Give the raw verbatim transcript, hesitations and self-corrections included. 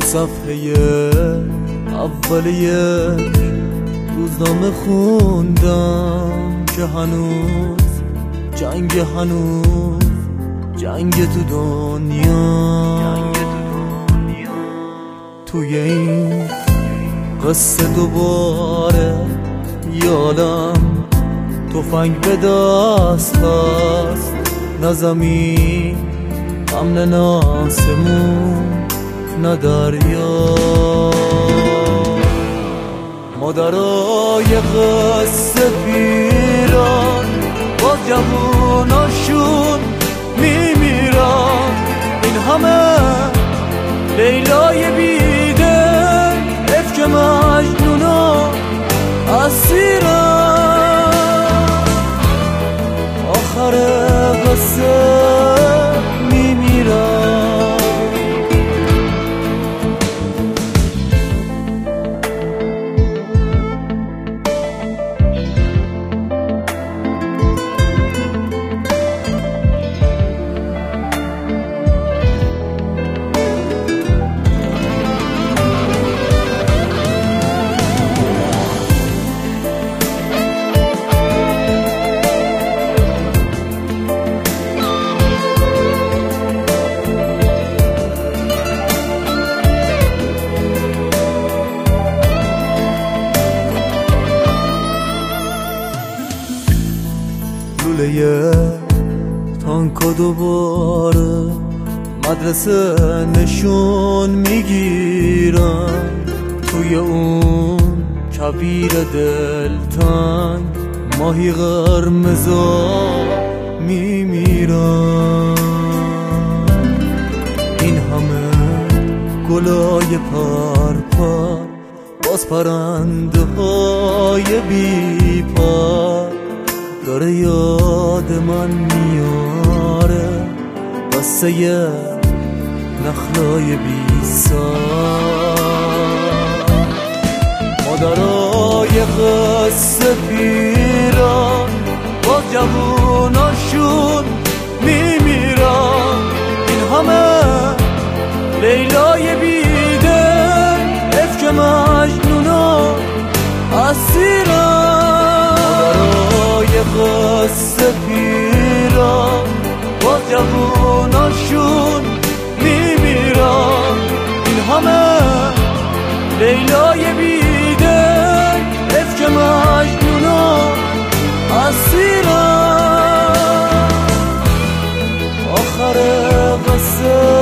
صفحه اول یک روزنامه خوندم که هنوز جنگ هنوز جنگ تو دنیا. توی این قصه دوباره یادم تفنگ به دست هست، نه زمین امن ناسمون نه دریا. مادرای قصه پیران با جووناشون میمیرن، این همه لیلای بیدل افک مجنونا اسیرن. آخر قصه میمیرن. لوله تانکا دوباره مدرسه نشون میگیرن، توی اون کویر دلتنگ ماهی قرمزا میمیرن. این همه گلای پرپر باز پرنده های بی پر داره یاد من میاره، قصه نخلای بی سر. مادرای قصه پیران با جووناشون میمیرن، این همه لیلای بیدل افک مجنونا اسیرن. قصه پیران با جووناشون میمیرن، این همه لیلای بیدل افک مجنونا اسیرن. آخر قصه